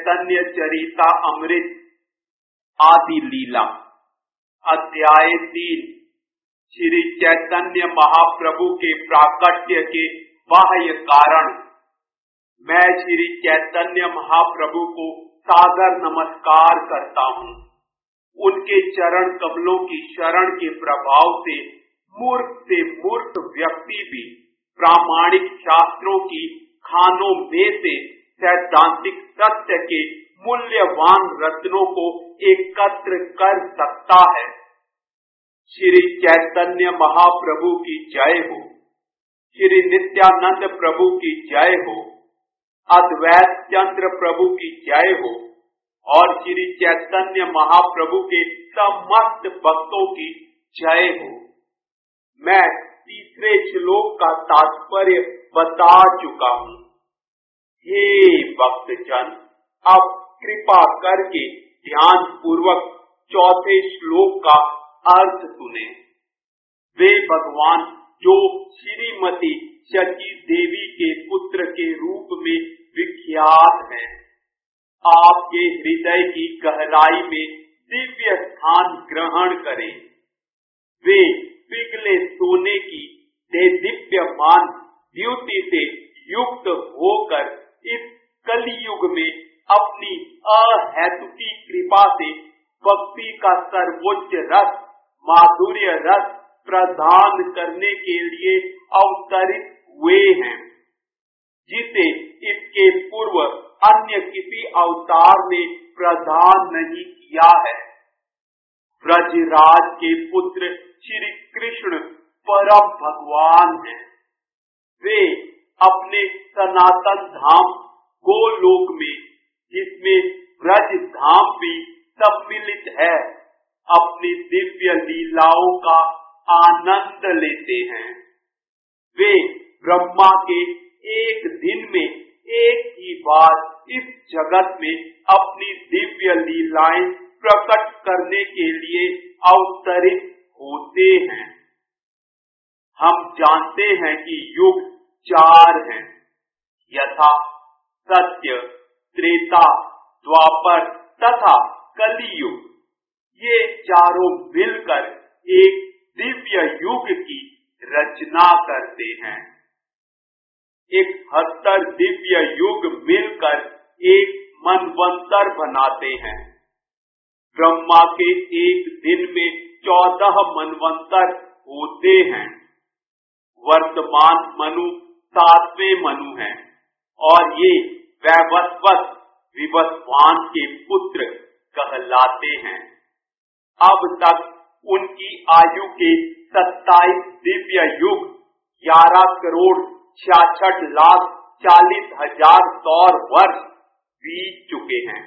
चैतन्य चरिता अमृत आदि लीला। अध्याय 3 श्री चैतन्य महाप्रभु के प्राकट्य के बाह्य कारण। मैं श्री चैतन्य महाप्रभु को सादर नमस्कार करता हूँ। उनके चरण कमलों की शरण के प्रभाव से मूर्ख व्यक्ति भी प्रामाणिक शास्त्रों की खानों में से सैद्धांतिक सत्य के मूल्यवान रत्नों को एकत्र कर सकता है। श्री चैतन्य महाप्रभु की जय हो। श्री नित्यानंद प्रभु की जय हो। अद्वैत चंद्र प्रभु की जय हो और श्री चैतन्य महाप्रभु के समस्त भक्तों की जय हो। मैं तीसरे श्लोक का तात्पर्य बता चुका हूँ। हे भक्तजन, अब कृपा करके ध्यान पूर्वक चौथे श्लोक का अर्थ सुने। वे भगवान जो श्रीमती शची देवी के पुत्र के रूप में विख्यात हैं, आपके हृदय की गहराई में दिव्य स्थान ग्रहण करें। वे पिघले सोने की देदीप्यमान द्युति से युक्त होकर इस कलियुग में अपनी अहेतुकी कृपा से भक्ति का सर्वोच्च रस, माधुर्य रस प्रदान करने के लिए अवतरित हुए हैं, जिसे इसके पूर्व अन्य किसी अवतार ने प्रदान नहीं किया है। ब्रजराज के पुत्र श्री कृष्ण परम भगवान हैं। वे अपने सनातन धाम गोलोक में, जिसमें ब्रज धाम भी सम्मिलित है, अपनी दिव्य लीलाओं का आनंद लेते हैं। वे ब्रह्मा के एक दिन में एक ही बार इस जगत में अपनी दिव्य लीलाएं प्रकट करने के लिए अवतरित होते हैं। हम जानते हैं कि युग 4 हैं, यथा सत्य, त्रेता, द्वापर तथा कलियुग। ये चारों मिलकर एक दिव्य युग की रचना करते हैं। 71 दिव्य युग मिलकर एक मनवंतर बनाते हैं। ब्रह्मा के एक दिन में 14 मनवंतर होते हैं। वर्तमान मनु 7वें मनु हैं और ये वैवस्वत विवस्वान के पुत्र कहलाते हैं। अब तक उनकी आयु के 27 दिव्य युग 11 करोड़ 66 लाख 40 हजार सौर वर्ष बीत चुके हैं।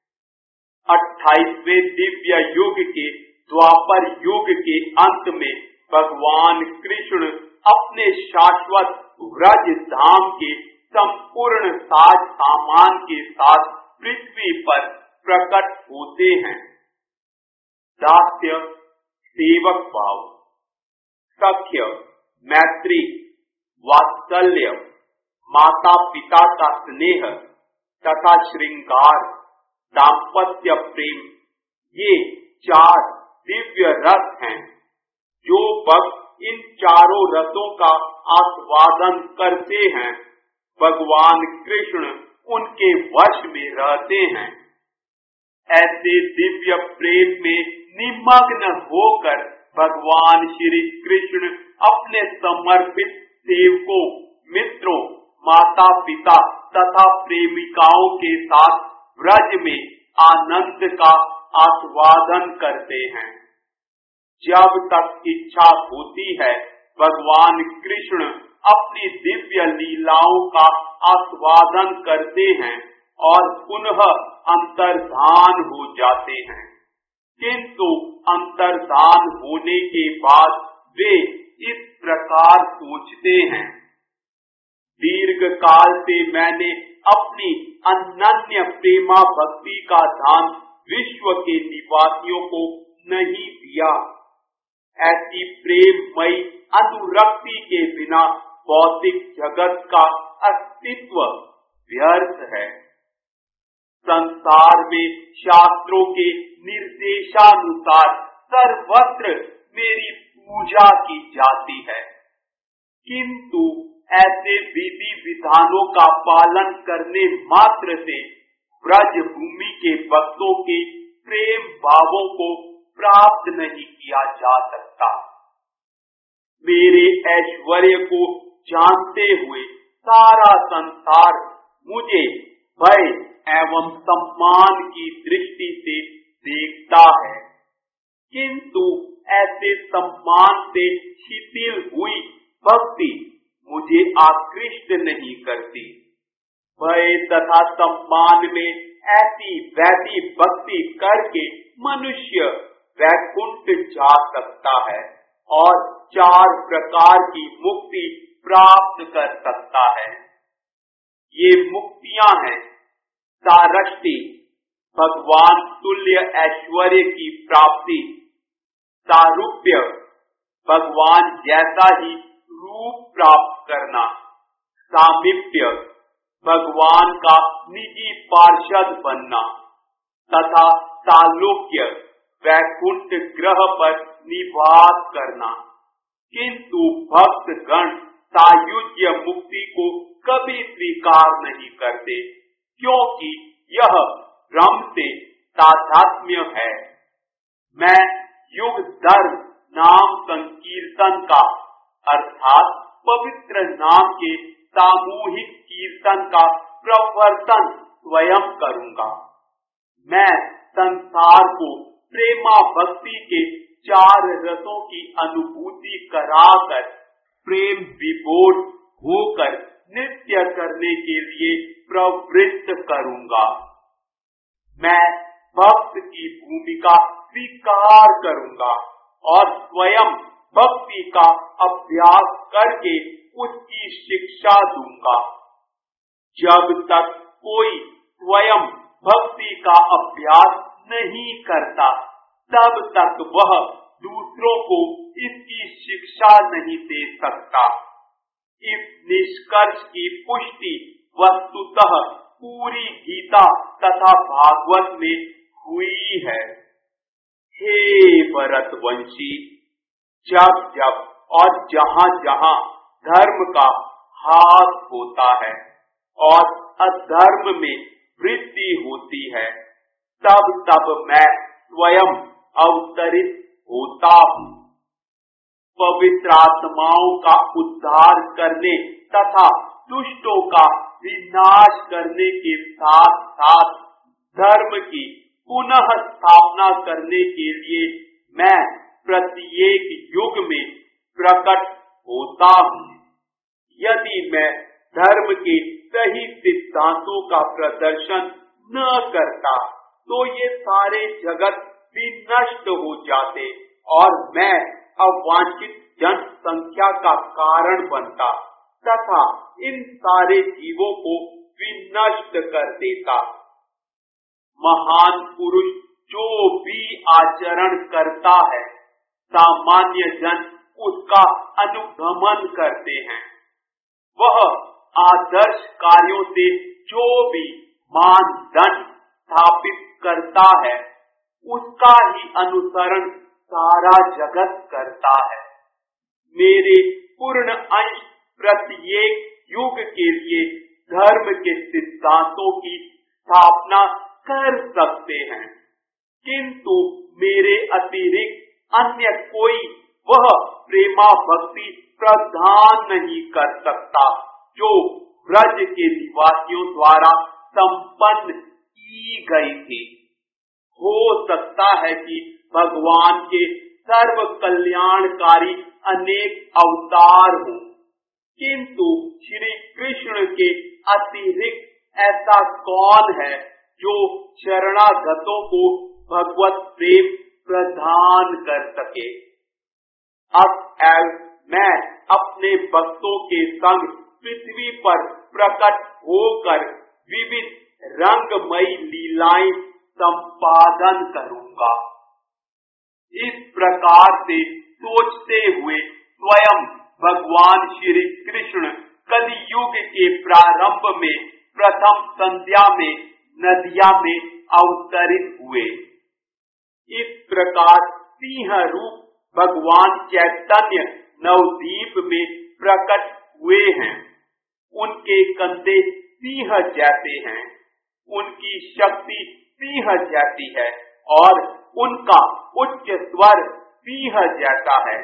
28वें दिव्य युग के द्वापर युग के अंत में भगवान कृष्ण अपने शाश्वत व्रज धाम के संपूर्ण साज सामान के साथ पृथ्वी पर प्रकट होते हैं। दास्य, सेवक भाव, सख्य, मैत्री, वात्सल्य, माता पिता का स्नेह तथा श्रृंगार, दाम्पत्य प्रेम, ये 4 दिव्य रस हैं। जो भक्त इन चारों रसों का आस्वादन करते हैं, भगवान कृष्ण उनके वश में रहते हैं। ऐसे दिव्य प्रेम में निमग्न होकर भगवान श्री कृष्ण अपने समर्पित सेवकों, मित्रों, माता पिता तथा प्रेमिकाओं के साथ व्रज में आनंद का आस्वादन करते हैं। जब तक इच्छा होती है, भगवान कृष्ण अपनी दिव्य लीलाओं का आस्वादन करते हैं और पुनः अंतर्धान हो जाते हैं। किंतु अंतर्धान होने के बाद वे इस प्रकार सोचते हैं, दीर्घ काल से मैंने अपनी अनन्य प्रेमा भक्ति का दान विश्व के निवासियों को नहीं दिया। ऐसी प्रेममयी अनुरक्ति के बिना भौतिक जगत का अस्तित्व व्यर्थ है। संसार में शास्त्रों के निर्देशानुसार सर्वत्र मेरी पूजा की जाती है, किंतु ऐसे विधि विधानों का पालन करने मात्र से ब्रज भूमि के भक्तों के प्रेम भावों को प्राप्त नहीं किया जा सकता। मेरे ऐश्वर्य को जानते हुए सारा संसार मुझे भय एवं सम्मान की दृष्टि से देखता है, किंतु ऐसे सम्मान से शिथिल हुई भक्ति मुझे आकृष्ट नहीं करती। भय तथा सम्मान में ऐसी वैसी भक्ति करके मनुष्य वैकुंठ जा सकता है और 4 प्रकार की मुक्ति प्राप्त कर सकता है। ये मुक्तियां हैं सारष्टि, भगवान तुल्य ऐश्वर्य की प्राप्ति, सारूप्य, भगवान जैसा ही रूप प्राप्त करना, सामीप्य, भगवान का निजी पार्षद बनना, तथा सालोक्य, वैकुंठ ग्रह पर निवास करना। किंतु भक्त गण सायुज्य मुक्ति को कभी स्वीकार नहीं करते, क्योंकि यह ब्रह्म से तादात्म्य है। मैं युग धर्म नाम संकीर्तन का अर्थात पवित्र नाम के सामूहिक कीर्तन का प्रवर्तन स्वयं करूंगा। मैं संसार को प्रेमा भक्ति के 4 रसों की अनुभूति कराकर प्रेम विभोर होकर नृत्य करने के लिए प्रवृत्त करूंगा। मैं भक्त की भूमिका स्वीकार करूंगा और स्वयं भक्ति का अभ्यास करके उसकी शिक्षा दूंगा। जब तक कोई स्वयं भक्ति का अभ्यास नहीं करता, तब तक वह दूसरों को इसकी शिक्षा नहीं दे सकता। इस निष्कर्ष की पुष्टि वस्तुतः पूरी गीता तथा भागवत में हुई है। हे भरतवंशी, जब जब और जहाँ जहाँ धर्म का हाथ होता है और अधर्म में वृद्धि होती है, तब तब मैं स्वयं अवतरित होता हूँ। पवित्र आत्माओं का उद्धार करने तथा दुष्टों का विनाश करने के साथ साथ धर्म की पुनः स्थापना करने के लिए मैं प्रत्येक युग में प्रकट होता हूँ। यदि मैं धर्म के सही सिद्धांतों का प्रदर्शन न करता, तो ये सारे जगत भी नष्ट हो जाते और मैं अवांछित जनसंख्या का कारण बनता तथा इन सारे जीवों को विनष्ट कर देता। महान पुरुष जो भी आचरण करता है, सामान्य जन उसका अनुगमन करते हैं। वह आदर्श कार्यों से जो भी मानदंड स्थापित करता है, उसका ही अनुसरण सारा जगत करता है। मेरे पूर्ण अंश प्रत्येक युग के लिए धर्म के सिद्धांतों की स्थापना कर सकते हैं, किंतु मेरे अतिरिक्त अन्य कोई वह प्रेमा भक्ति प्रदान नहीं कर सकता जो ब्रज के निवासियों द्वारा संपन्न की गई थी। हो सकता है कि भगवान के सर्व कल्याणकारी अनेक अवतार हों, किंतु श्री कृष्ण के अतिरिक्त ऐसा कौन है जो शरणागतों को भगवत प्रेम प्रदान कर सके। अब मैं अपने भक्तों के संग पृथ्वी पर प्रकट होकर विविध रंगमयी लीलाएं संपादन करूंगा। इस प्रकार से सोचते हुए स्वयं भगवान श्री कृष्ण कलियुग के प्रारंभ में प्रथम संध्या में नदिया में अवतरित हुए। इस प्रकार सिंह रूप भगवान चैतन्य नवद्वीप में प्रकट हुए हैं। उनके कंधे सिंह जैसे हैं, उनकी शक्ति सिंह जैसी है और उनका उच्च स्वर सिंह जैसा है।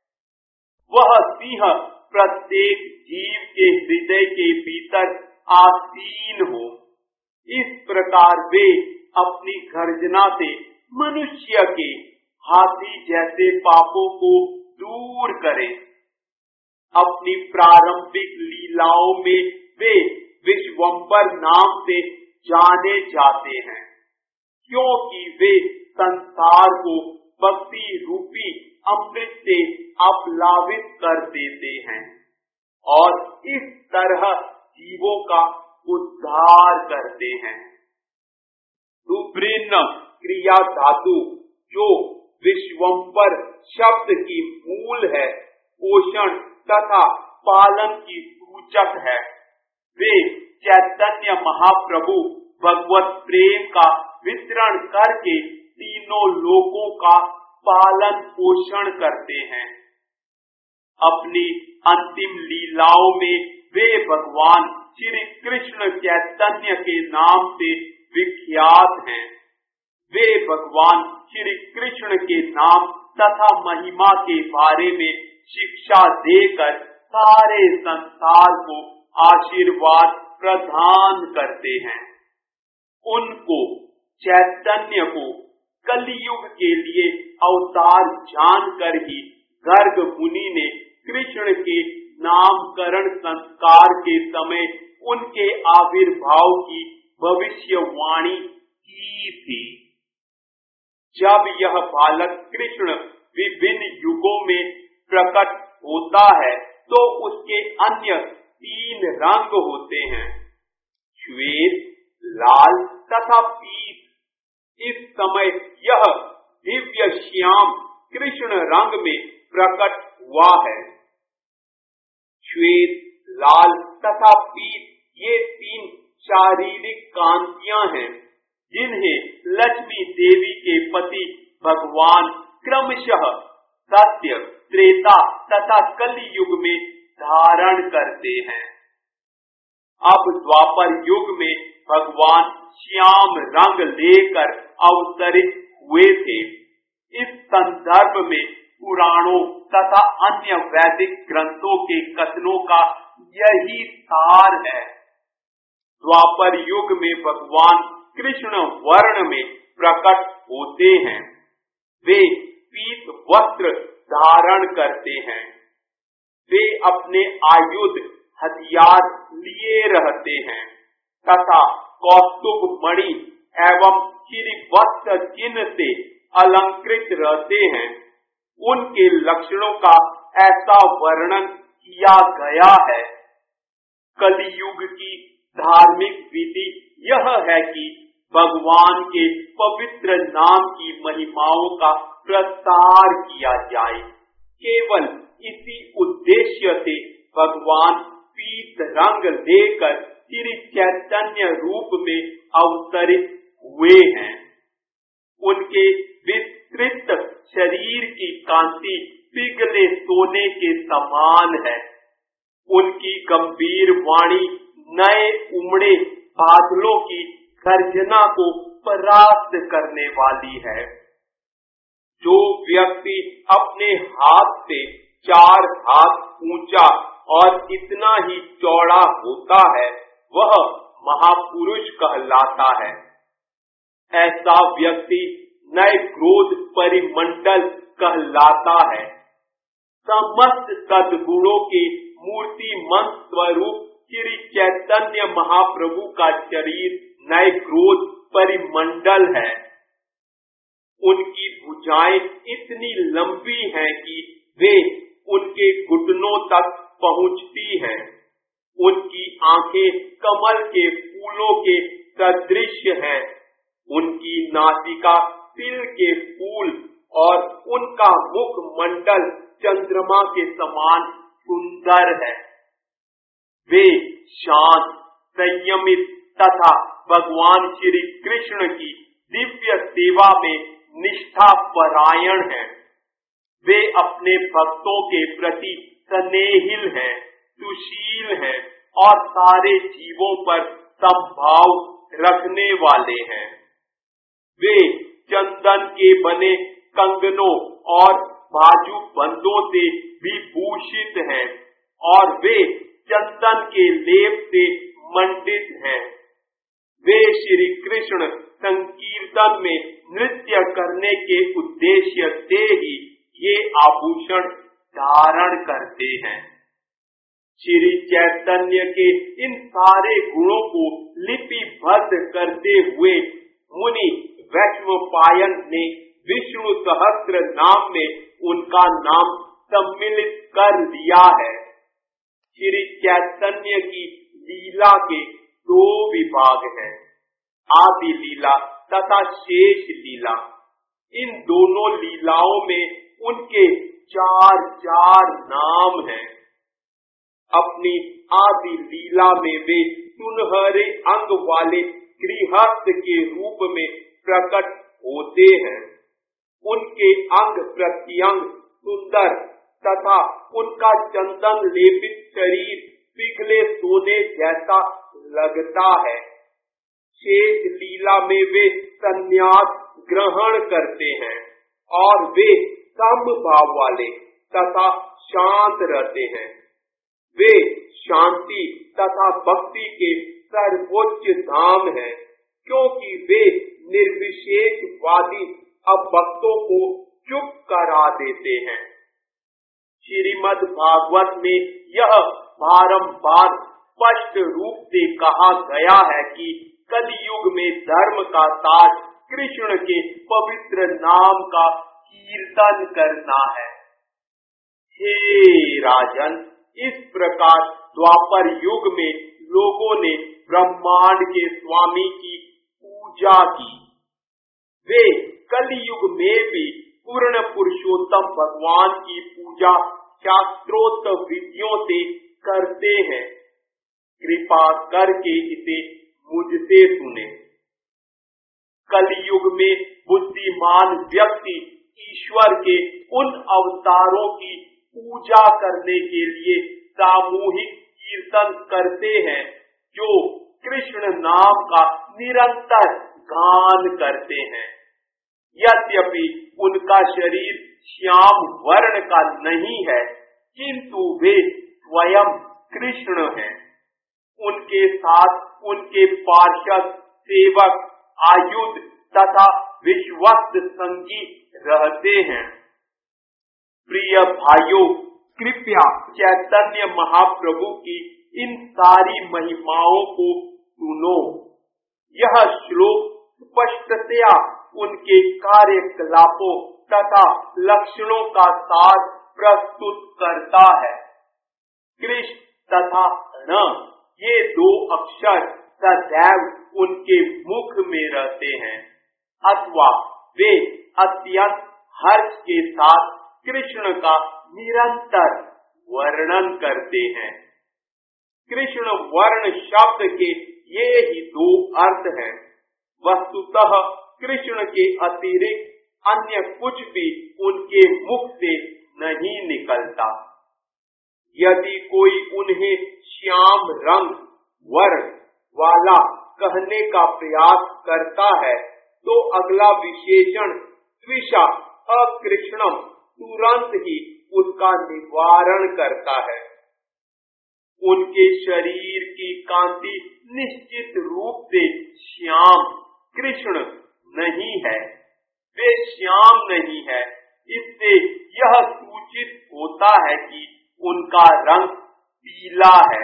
वह सिंह प्रत्येक जीव के हृदय के भीतर आसीन हो। इस प्रकार वे अपनी गर्जना से मनुष्य के हाथी जैसे पापों को दूर करें। अपनी प्रारंभिक लीलाओं में वे विश्वम्भर नाम से जाने जाते हैं, क्योंकि वे संसार को भक्ति रूपी अमृत से अपलावित कर देते हैं और इस तरह जीवों का उद्धार करते हैं। सुब्रीन क्रिया धातु जो विश्वम्भर शब्द की मूल है, पोषण तथा पालन की सूचक है। वे चैतन्य महाप्रभु भगवत प्रेम का वितरण करके तीनों लोकों का पालन पोषण करते हैं। अपनी अंतिम लीलाओं में वे भगवान श्री कृष्ण चैतन्य के नाम से विख्यात हैं। वे भगवान श्री कृष्ण के नाम तथा महिमा के बारे में शिक्षा देकर सारे संसार को आशीर्वाद प्रदान करते हैं। उनको चैतन्य को कलियुग के लिए अवतार जानकर ही गर्ग मुनि ने कृष्ण के नामकरण संस्कार के समय उनके आविर्भाव की भविष्यवाणी की थी। जब यह बालक कृष्ण विभिन्न युगों में प्रकट होता है तो उसके अन्य 3 रंग होते हैं, श्वेत, लाल तथा पीत। इस समय यह दिव्य श्याम कृष्ण रंग में प्रकट हुआ है। श्वेत, लाल तथा पीत ये 3 शारीरिक कांतियां हैं, जिन्हें लक्ष्मी देवी के पति भगवान क्रमशः सत्य, त्रेता तथा कलि युग में धारण करते हैं। अब द्वापर युग में भगवान श्याम रंग लेकर अवतरित हुए थे। इस संदर्भ में पुराणों तथा अन्य वैदिक ग्रंथों के कथनों का यही सार है। द्वापर युग में भगवान कृष्ण वर्ण में प्रकट होते हैं। वे पीत वस्त्र धारण करते हैं। वे अपने आयुध हथियार लिए रहते हैं तथा कौस्तुभ मणि एवं श्री वस्त्र चिन्ह से अलंकृत रहते हैं। उनके लक्षणों का ऐसा वर्णन किया गया है। कलियुग की धार्मिक विधि यह है कि भगवान के पवित्र नाम की महिमाओं का प्रसार किया जाए। केवल इसी उद्देश्य से भगवान पीत रंग लेकर श्री चैतन्य रूप में अवतरित हुए हैं। उनके विस्तृत शरीर की कांति पिघले सोने के समान है। उनकी गंभीर वाणी नए उमड़े बादलों की गर्जना को परास्त करने वाली है। जो व्यक्ति अपने हाथ से 4 हाथ ऊंचा और इतना ही चौड़ा होता है वह महापुरुष कहलाता है। ऐसा व्यक्ति नए क्रोध परिमंडल कहलाता है। समस्त सद्गुणों के मूर्तिमंत स्वरूप श्री चैतन्य महाप्रभु का शरीर नए क्रोध परिमंडल है। उनकी भुजाएं इतनी लंबी हैं कि वे उनके घुटनों तक पहुंचती हैं। उनकी आंखें कमल के फूलों के सदृश हैं। उनकी नासिका तिल के फूल और उनका मुख मंडल चंद्रमा के समान सुंदर है। वे शांत, संयमित तथा भगवान श्री कृष्ण की दिव्य सेवा में निष्ठा परायण हैं। वे अपने भक्तों के प्रति स्नेहिल हैं, सुशील हैं और सारे जीवों पर समभाव रखने वाले हैं। वे चंदन के बने कंगनों और बाजू बंदों से भी भूषित हैं और वे चंदन के लेप से मंडित हैं। वे श्री कृष्ण संकीर्तन में नृत्य करने के उद्देश्य से ही ये आभूषण धारण करते हैं। श्री चैतन्य के इन सारे गुणों को लिपिबद्ध करते हुए मुनि वैष्णवपायन ने विष्णु सहस्त्र नाम में उनका नाम सम्मिलित कर दिया है। श्री चैतन्य की लीला के दो विभाग हैं, आदि लीला तथा शेष लीला। इन दोनों लीलाओं में उनके चार चार नाम हैं। अपनी आदि लीला में वे सुनहरे अंग वाले गृहस्थ के रूप में प्रकट होते हैं। उनके अंग प्रत्यंग सुंदर तथा उनका चंदन लेपित शरीर पिघले सोने जैसा लगता है। शेष लीला में वे संन्यास ग्रहण करते हैं और वे समभाव वाले तथा शांत रहते हैं। वे शांति तथा भक्ति के सर्वोच्च धाम हैं, क्योंकि वे निर्विशेषवादी अभक्तों को चुप करा देते हैं। श्रीमद् भागवत में यह बारंबार स्पष्ट रूप से कहा गया है कि कलियुग में धर्म का ताज कृष्ण के पवित्र नाम का कीर्तन करना है। हे राजन, इस प्रकार द्वापर युग में लोगों ने ब्रह्मांड के स्वामी की पूजा की। वे कलियुग में भी पूर्ण पुरुषोत्तम भगवान की पूजा शास्त्रोक्त विधियों से करते हैं। कृपा करके इसे मुझसे सुने। कलियुग में बुद्धिमान व्यक्ति ईश्वर के उन अवतारों की पूजा करने के लिए सामूहिक कीर्तन करते हैं जो कृष्ण नाम का निरंतर गान करते हैं। यद्यपि उनका शरीर श्याम वर्ण का नहीं है, किंतु वे स्वयं कृष्ण हैं। उनके साथ उनके पार्षद, सेवक, आयुध तथा विश्वस्त संगी रहते हैं। प्रिय भाइयों, कृपया चैतन्य महाप्रभु की इन सारी महिमाओं को सुनो। यह श्लोक स्पष्टतया उनके कार्यकलापों तथा लक्षणों का सार प्रस्तुत करता है। कृष्ण तथा न, ये दो अक्षर सदैव उनके मुख में रहते हैं, अथवा वे अत्यंत हर्ष के साथ कृष्ण का निरंतर वर्णन करते हैं। कृष्ण वर्ण शब्द के ये ही दो अर्थ हैं। वस्तुतः कृष्ण के अतिरिक्त अन्य कुछ भी उनके मुख से नहीं निकलता। यदि कोई उन्हें श्याम रंग वर्ण वाला कहने का प्रयास करता है तो अगला विशेषण द्विषा अकृष्णम तुरंत ही उसका निवारण करता है। उनके शरीर की कांति निश्चित रूप से श्याम कृष्ण नहीं है। वे श्याम नहीं है। इससे यह सूचित होता है कि उनका रंग पीला है।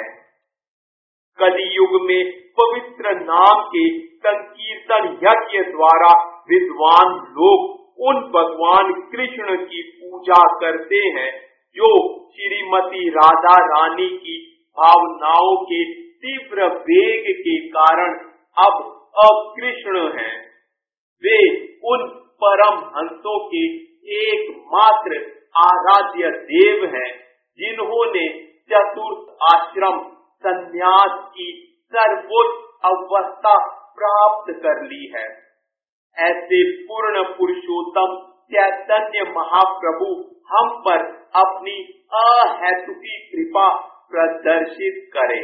कलियुग में पवित्र नाम के संकीर्तन यज्ञ द्वारा विद्वान लोग उन भगवान कृष्ण की पूजा करते हैं जो श्रीमती राधा रानी की भावनाओं के तीव्र वेग के कारण अब अकृष्ण हैं। वे उन परम हंसों के एकमात्र आराध्य देव हैं जिन्होंने चतुर्थ आश्रम संन्यास की सर्वोच्च अवस्था प्राप्त कर ली है। ऐसे पूर्ण पुरुषोत्तम चैतन्य महाप्रभु हम पर अपनी अहेतुकी कृपा प्रदर्शित करें।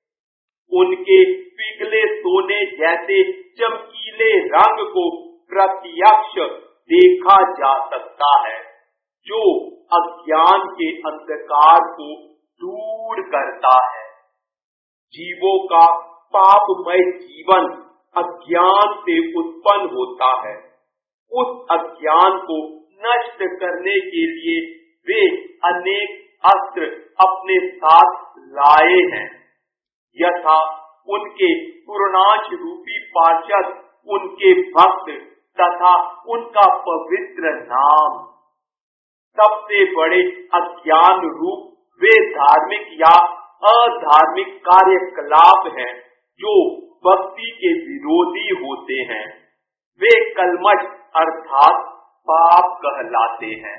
उनके पिघले सोने जैसे चमकीले रंग को प्रत्यक्ष देखा जा सकता है, जो अज्ञान के अंधकार को दूर करता है। जीवों का पापमय जीवन अज्ञान से उत्पन्न होता है। उस अज्ञान को नष्ट करने के लिए वे अनेक अस्त्र अपने साथ लाए हैं, यथा उनके पूर्णांश रूपी पार्षद, उनके भक्त तथा उनका पवित्र नाम। सबसे बड़े अज्ञान रूप वे धार्मिक या अधार्मिक कार्यकलाप हैं जो भक्ति के विरोधी होते हैं। वे कलमश अर्थात पाप कहलाते हैं।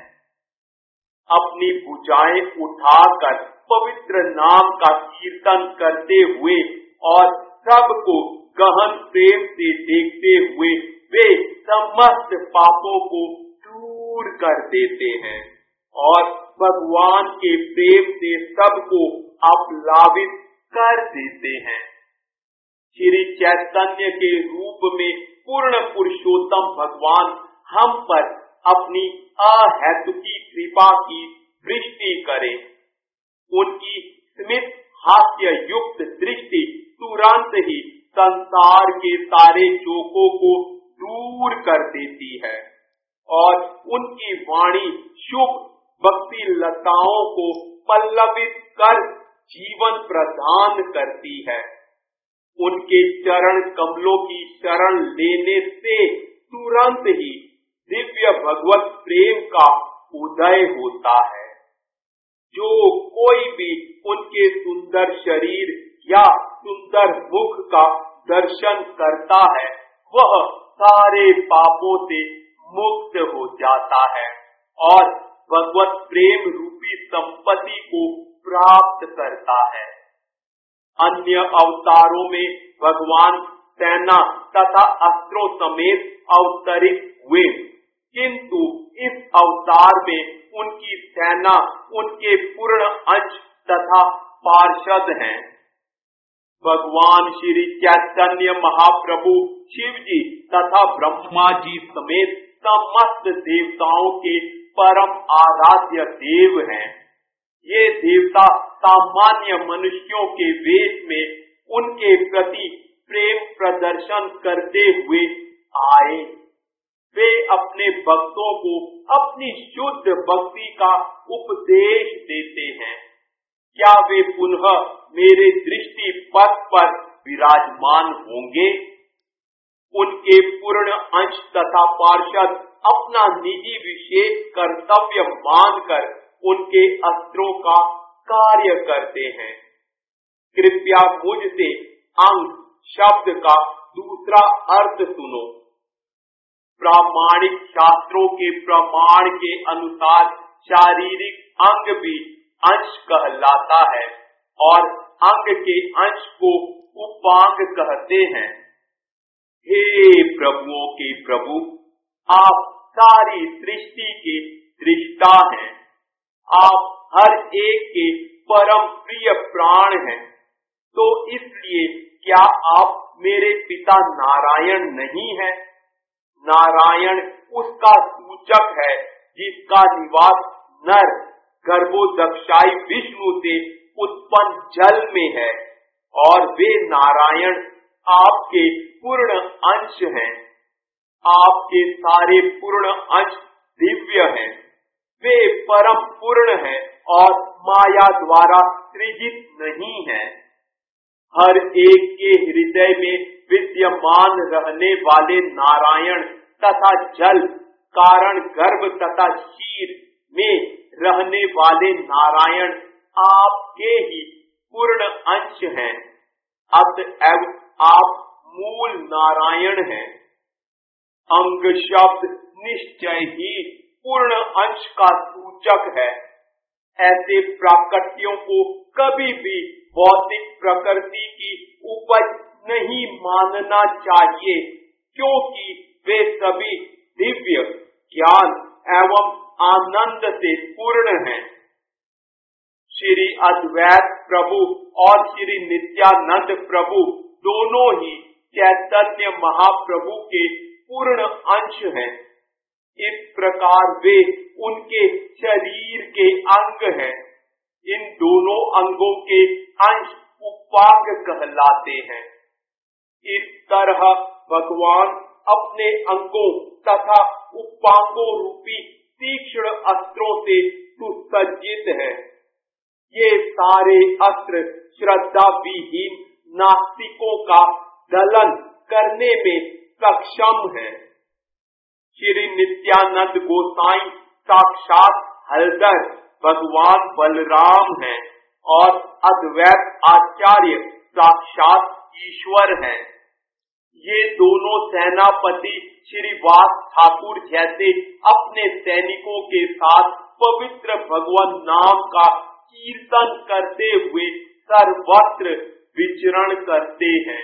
अपनी भुजाएं उठाकर पवित्र नाम का कीर्तन करते हुए और सबको गहन प्रेम से देखते हुए वे समस्त पापों को दूर कर देते हैं और भगवान के प्रेम से सबको आप्लावित कर देते हैं। श्री चैतन्य के रूप में पूर्ण पुरुषोत्तम भगवान हम पर अपनी अहेतुकी कृपा की दृष्टि करें। उनकी स्मित हास्य युक्त दृष्टि तुरंत ही संसार के सारे शोकों को दूर कर देती है और उनकी वाणी शुभ भक्ति लताओं को पल्लवित कर जीवन प्रदान करती है। उनके चरण कमलों की शरण लेने से तुरंत ही दिव्य भगवत प्रेम का उदय होता है। जो कोई भी उनके सुंदर शरीर या सुंदर मुख का दर्शन करता है, वह सारे पापों से मुक्त हो जाता है और भगवत प्रेम रूपी संपत्ति को प्राप्त करता है। अन्य अवतारों में भगवान सेना तथा अस्त्रों समेत अवतरित हुए, किंतु इस अवतार में उनकी सेना उनके पूर्ण अंश तथा पार्षद हैं। भगवान श्री चैतन्य महाप्रभु शिव जी तथा ब्रह्मा जी समेत समस्त देवताओं के परम आराध्य देव हैं। ये देवता सामान्य मनुष्यों के वेश में उनके प्रति प्रेम प्रदर्शन करते हुए आए। वे अपने भक्तों को अपनी शुद्ध भक्ति का उपदेश देते हैं। क्या वे पुनः मेरे दृष्टि पथ पर विराजमान होंगे? उनके पूर्ण अंश तथा पार्षद अपना निजी विशेष कर्तव्य मानकर उनके अस्त्रों का कार्य करते हैं। कृपया मुझसे अंग शब्द का दूसरा अर्थ सुनो। प्रामाणिक शास्त्रों के प्रमाण के अनुसार शारीरिक अंग भी अंश कहलाता है और अंग के अंश को उपांग कहते हैं। हे प्रभुओं के प्रभु, आप सारी सृष्टि के दृष्टा हैं। आप हर एक के परम प्रिय प्राण हैं। तो इसलिए क्या आप मेरे पिता नारायण नहीं हैं? नारायण उसका सूचक है जिसका निवास नर गर्भोदक्षाई विष्णु से उत्पन्न जल में है और वे नारायण आपके पूर्ण अंश हैं। आपके सारे पूर्ण अंश दिव्य हैं। वे परम पूर्ण हैं और माया द्वारा सृजित नहीं हैं। हर एक के हृदय में विद्यमान रहने वाले नारायण तथा जल कारण गर्भ तथा क्षीर में रहने वाले नारायण आपके ही पूर्ण अंश हैं। अतएव आप मूल नारायण हैं। अंग शब्द निश्चय ही पूर्ण अंश का सूचक है। ऐसे प्राकृतियों को कभी भी भौतिक प्रकृति की उपज नहीं मानना चाहिए, क्योंकि वे सभी दिव्य ज्ञान एवं आनंद से पूर्ण हैं। श्री अद्वैत प्रभु और श्री नित्यानंद प्रभु दोनों ही चैतन्य महाप्रभु के पूर्ण अंश हैं। इस प्रकार वे उनके शरीर के अंग हैं। इन दोनों अंगों के अंश उपांग कहलाते हैं। इस तरह भगवान अपने अंगों तथा उपांगों रूपी तीक्ष्ण अस्त्रों से सुसज्जित है। ये सारे अस्त्र श्रद्धा विहीन नास्तिकों का दलन करने में सक्षम है। श्री नित्यानंद गोसाई साक्षात हलधर भगवान बलराम हैं और अद्वैत आचार्य साक्षात ईश्वर हैं। ये दोनों सेनापति श्री वास ठाकुर जैसे अपने सैनिकों के साथ पवित्र भगवान नाम का कीर्तन करते हुए सर्वत्र विचरण करते हैं।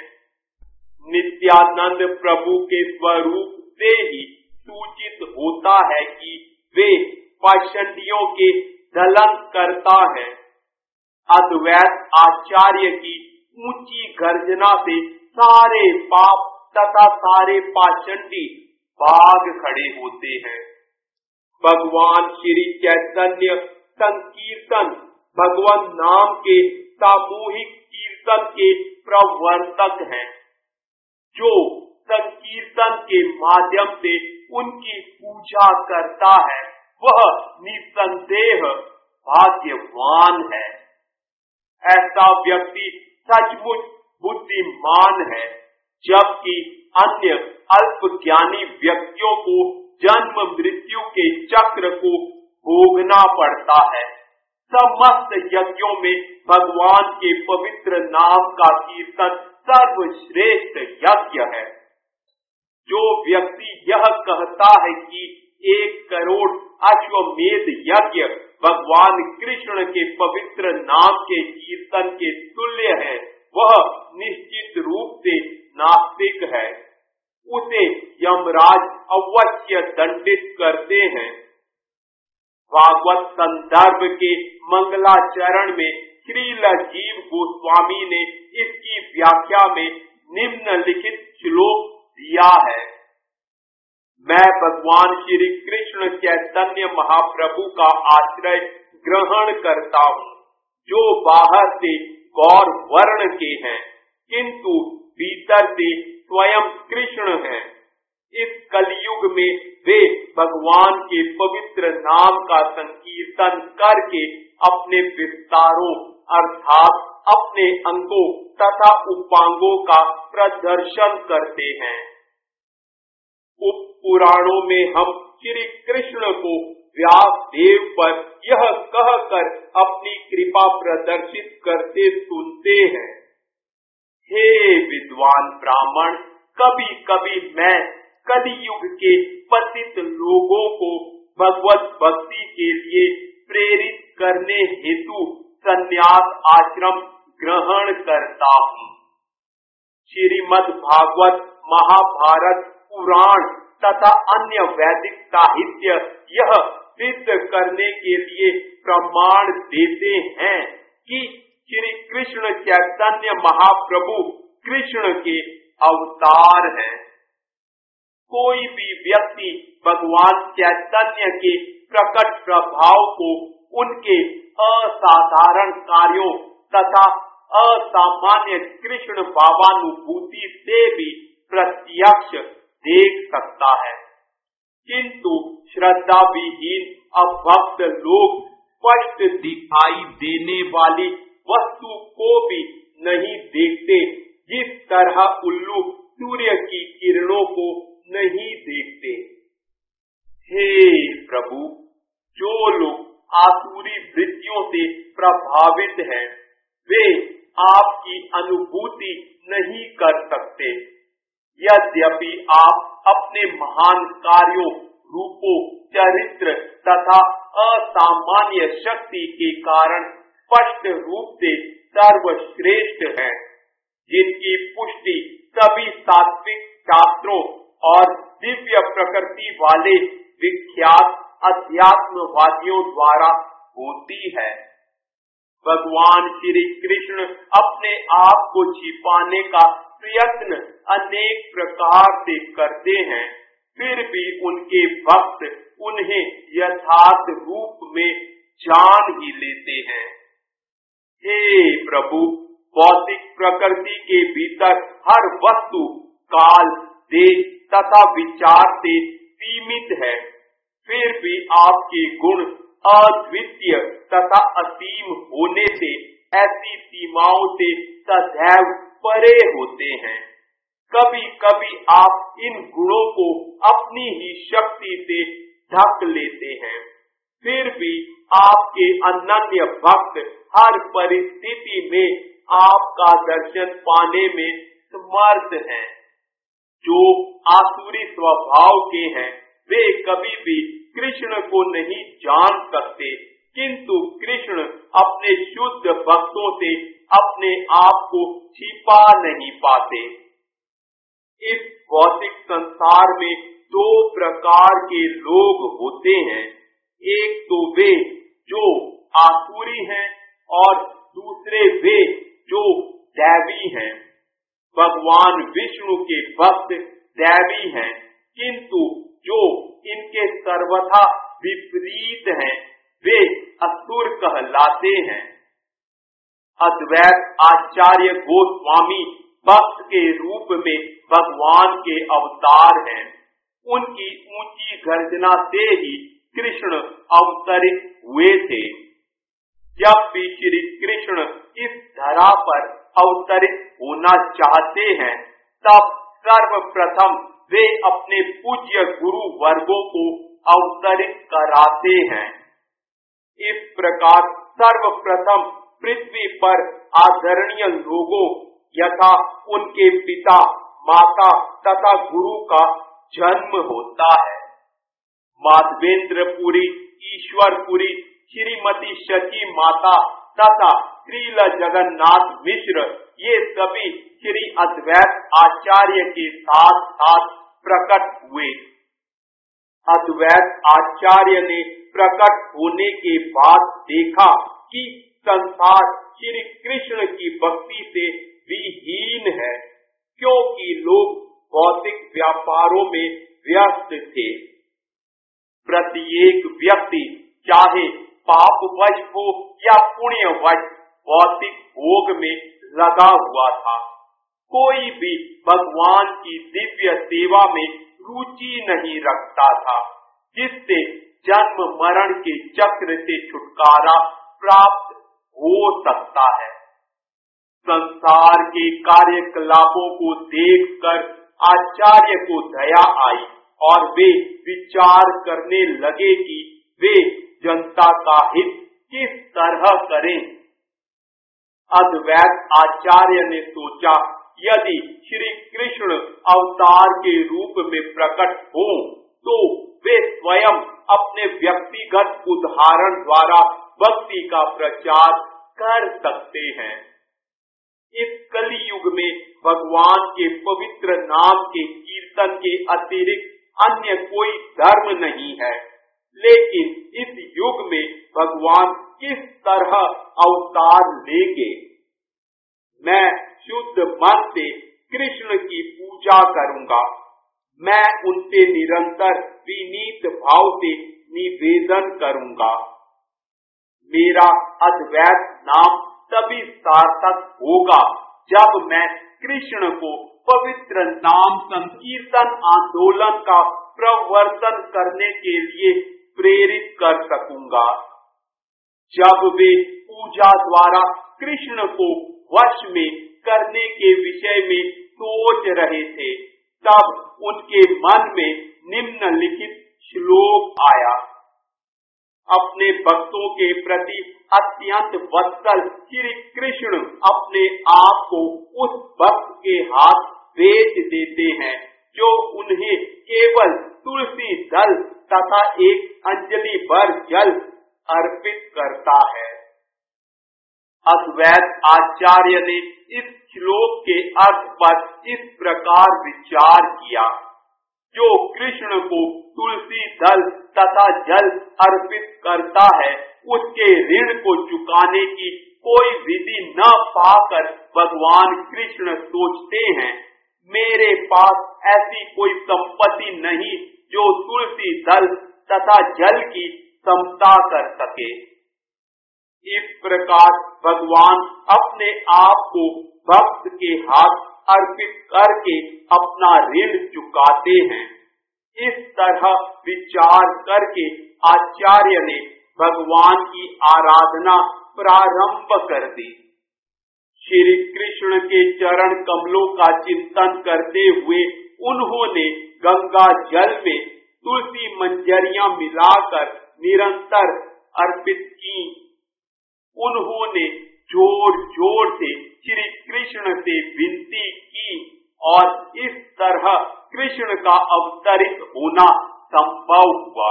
नित्यानंद प्रभु के स्वरूप से ही सूचित होता है कि वे पाषंडियों के दलन करता है। अद्वैत आचार्य की ऊंची गर्जना से सारे पाप तथा सारे पाषंडी भाग खड़े होते हैं। भगवान श्री चैतन्य संकीर्तन भगवान नाम के सामूहिक कीर्तन के प्रवर्तक हैं। जो संकीर्तन के माध्यम से उनकी पूजा करता है वह निसंदेह भाग्यवान है। ऐसा व्यक्ति सचमुच बुद्धिमान है, जबकि अन्य अल्पज्ञानी व्यक्तियों को जन्म मृत्यु के चक्र को भोगना पड़ता है। समस्त यज्ञों में भगवान के पवित्र नाम का कीर्तन सर्वश्रेष्ठ यज्ञ है। जो व्यक्ति यह कहता है कि 1 करोड़ अश्वमेध यज्ञ भगवान कृष्ण के पवित्र नाम के कीर्तन के तुल्य है, वह निश्चित रूप से नास्तिक है। उसे यमराज अवश्य दंडित करते हैं। भागवत संदर्भ के मंगलाचरण में श्रील जीव गोस्वामी ने इसकी व्याख्या में निम्नलिखित श्लोक दिया है। मैं भगवान श्री कृष्ण चैतन्य महाप्रभु का आश्रय ग्रहण करता हूँ, जो बाहर से गौर वर्ण के हैं, किंतु भीतर से स्वयं कृष्ण हैं। इस कलयुग में वे भगवान के पवित्र नाम का संकीर्तन करके अपने विस्तारों अर्थात अपने अंगों तथा उपांगों का प्रदर्शन करते हैं। उप पुराणों में हम श्री कृष्ण को व्यास देव पर यह कहकर अपनी कृपा प्रदर्शित करते सुनते हैं। हे विद्वान ब्राह्मण, कभी कभी मैं कलियुग के पतित लोगों को भगवत भक्ति के लिए प्रेरित करने हेतु संन्यास आश्रम ग्रहण करता हूँ। श्रीमद् भागवत, महाभारत, पुराण तथा अन्य वैदिक साहित्य यह सिद्ध करने के लिए प्रमाण देते हैं कि श्री कृष्ण चैतन्य महाप्रभु कृष्ण के अवतार हैं। कोई भी व्यक्ति भगवान चैतन्य के प्रकट प्रभाव को उनके असाधारण कार्यों तथा असामान्य कृष्ण भावानुभूति से भी प्रत्यक्ष देख सकता है, किंतु श्रद्धा विहीन अभक्त लोग स्पष्ट दिखाई देने वाली वस्तु को भी नहीं देखते, जिस तरह उल्लू सूर्य की किरणों को नहीं देखते। हे प्रभु, जो लोग आसुरी वृत्तियों से प्रभावित हैं, वे आपकी अनुभूति नहीं कर सकते। यद्यपि आप अपने महान कार्यों, रूपों, चरित्र तथा असामान्य शक्ति के कारण स्पष्ट रूप से सर्वश्रेष्ठ हैं, जिनकी पुष्टि सभी सात्विक शास्त्रों और दिव्य प्रकृति वाले विख्यात अध्यात्मवादियों द्वारा होती है। भगवान श्री कृष्ण अपने आप को छिपाने का प्रयत्न अनेक प्रकार से करते हैं, फिर भी उनके भक्त उन्हें यथार्थ रूप में जान ही लेते हैं। हे प्रभु, भौतिक प्रकृति के भीतर हर वस्तु काल, देश तथा विचार से सीमित है, फिर भी आपके गुण अद्वितीय तथा असीम होने से ऐसी सीमाओं से सदैव परे होते हैं। कभी कभी आप इन गुणों को अपनी ही शक्ति से ढक लेते हैं, फिर भी आपके अनन्य भक्त हर परिस्थिति में आपका दर्शन पाने में समर्थ हैं। जो आसुरी स्वभाव के हैं, वे कभी भी कृष्ण को नहीं जान सकते, किंतु कृष्ण अपने शुद्ध भक्तों से अपने आप को छिपा नहीं पाते। इस भौतिक संसार में दो प्रकार के लोग होते हैं, एक तो वे जो आसुरी हैं और दूसरे वे जो दैवी हैं। भगवान विष्णु के भक्त दैवी हैं, किंतु जो इनके सर्वथा विपरीत हैं, वे असुर कहलाते हैं। अद्वैत आचार्य गोस्वामी भक्त के रूप में भगवान के अवतार हैं। उनकी ऊंची गर्जना से ही कृष्ण अवतरित हुए थे। जब भी श्री कृष्ण इस धरा पर अवतरित होना चाहते हैं, तब सर्वप्रथम वे अपने पूज्य गुरु वर्गों को अवतरित कराते हैं। इस प्रकार सर्वप्रथम पृथ्वी पर आदरणीय लोगों यथा उनके पिता, माता तथा गुरु का जन्म होता है। माधवेंद्रपुरी, ईश्वरपुरी, श्रीमती शची माता तथा श्रील जगन्नाथ मिश्र, ये सभी श्री अद्वैत आचार्य के साथ साथ प्रकट हुए। अद्वैत आचार्य ने प्रकट होने के बाद देखा कि संसार श्री कृष्ण की भक्ति से विहीन है, क्योंकि लोग भौतिक व्यापारों में व्यस्त थे। प्रत्येक व्यक्ति चाहे पापवश हो या पुण्यवश भौतिक भोग में लगा हुआ था। कोई भी भगवान की दिव्य सेवा में रुचि नहीं रखता था, जिससे जन्म मरण के चक्र से छुटकारा प्राप्त हो सकता है। संसार के कार्यकलापों को देखकर आचार्य को दया आई और वे विचार करने लगे कि वे जनता का हित किस तरह करें। अद्वैत आचार्य ने सोचा, यदि श्री कृष्ण अवतार के रूप में प्रकट हो तो वे स्वयं अपने व्यक्तिगत उदाहरण द्वारा भक्ति का प्रचार कर सकते हैं। इस कलियुग में भगवान के पवित्र नाम के कीर्तन के अतिरिक्त अन्य कोई धर्म नहीं है, लेकिन इस युग में भगवान किस तरह अवतार लेंगे। मैं शुद्ध मन से कृष्ण की पूजा करूंगा। मैं उनसे निरंतर विनीत भाव से निवेदन करूंगा। मेरा अद्वैत नाम तभी सार्थक होगा जब मैं कृष्ण को पवित्र नाम संकीर्तन आंदोलन का प्रवर्तन करने के लिए प्रेरित कर सकूंगा। जब वे पूजा द्वारा कृष्ण को वश में करने के विषय में सोच रहे थे, तब उनके मन में निम्नलिखित श्लोक आया। अपने भक्तों के प्रति अत्यंत वत्सल श्री कृष्ण अपने आप को उस भक्त के हाथ बेच देते हैं जो उन्हें केवल तुलसी दल तथा एक अंजलि भर जल अर्पित करता है। अद्वैत आचार्य ने इस श्लोक के अर्थ पर इस प्रकार विचार किया, जो कृष्ण को तुलसी दल तथा जल अर्पित करता है, उसके ऋण को चुकाने की कोई विधि न पाकर भगवान कृष्ण सोचते हैं, मेरे पास ऐसी कोई संपत्ति नहीं जो तुलसी दल तथा जल की समता कर सके। इस प्रकार भगवान अपने आप को भक्त के हाथ अर्पित करके अपना ऋण चुकाते हैं। इस तरह विचार करके आचार्य ने भगवान की आराधना प्रारंभ कर दी। श्री कृष्ण के चरण कमलों का चिंतन करते हुए उन्होंने गंगा जल में तुलसी मंजरियां मिलाकर निरंतर अर्पित की। उन्होंने जोर जोर से श्री कृष्ण से विनती की और इस तरह कृष्ण का अवतरित होना संभव हुआ।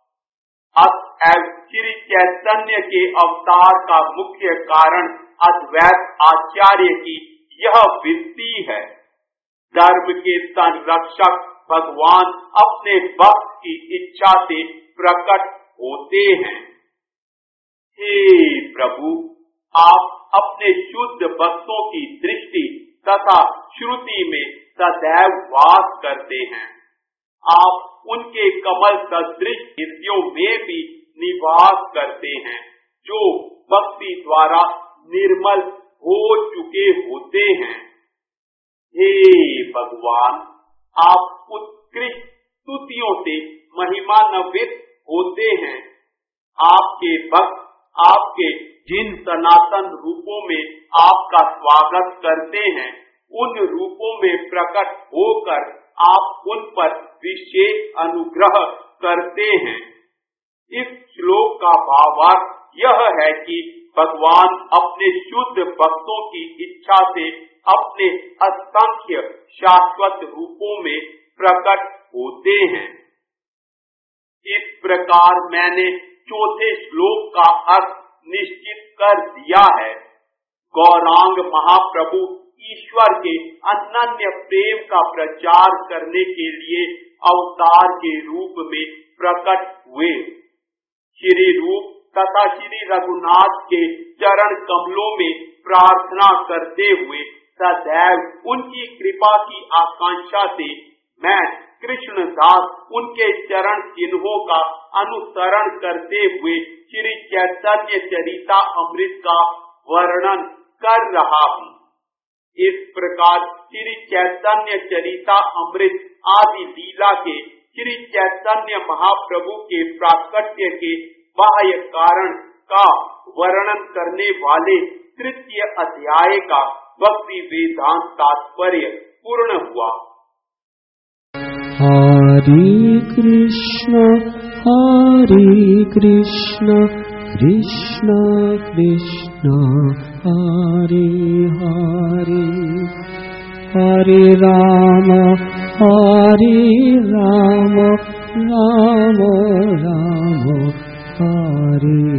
अतएव श्री चैतन्य के अवतार का मुख्य कारण अद्वैत आचार्य की यह विनती है। धर्म के संरक्षक भगवान अपने भक्त की इच्छा से प्रकट होते हैं। हे प्रभु, आप अपने शुद्ध भक्तों की दृष्टि तथा श्रुति में सदैव वास करते हैं। आप उनके कमल सदृश हृदयों में भी निवास करते हैं, जो भक्ति द्वारा निर्मल हो चुके होते हैं। हे भगवान, आप उत्कृष्ट स्तुतियों से महिमान्वित होते हैं। आपके भक्त आपके जिन सनातन रूपों में आपका स्वागत करते हैं, उन रूपों में प्रकट होकर आप उन पर विशेष अनुग्रह करते हैं। इस श्लोक का भावार्थ यह है कि भगवान अपने शुद्ध भक्तों की इच्छा से अपने असंख्य शाश्वत रूपों में प्रकट होते हैं। इस प्रकार मैंने चौथे श्लोक का अर्थ निश्चित कर दिया है। गौरांग महाप्रभु ईश्वर के अनन्य प्रेम का प्रचार करने के लिए अवतार के रूप में प्रकट हुए। श्री रूप तथा श्री रघुनाथ के चरण कमलों में प्रार्थना करते हुए सदैव उनकी कृपा की आकांक्षा से मैं कृष्णदास उनके चरण चिन्हों का अनुसरण करते हुए श्री चैतन्य चरिता अमृत का वर्णन कर रहा हूँ। इस प्रकार श्री चैतन्य चरिता अमृत आदि लीला के श्री चैतन्य महाप्रभु के प्राकट्य के बाह्य कारण का वर्णन करने वाले तृतीय अध्याय का भक्ति वेदांत तात्पर्य पूर्ण हुआ। हरे कृष्ण कृष्ण कृष्ण हरे हरे, हरे राम राम राम हरे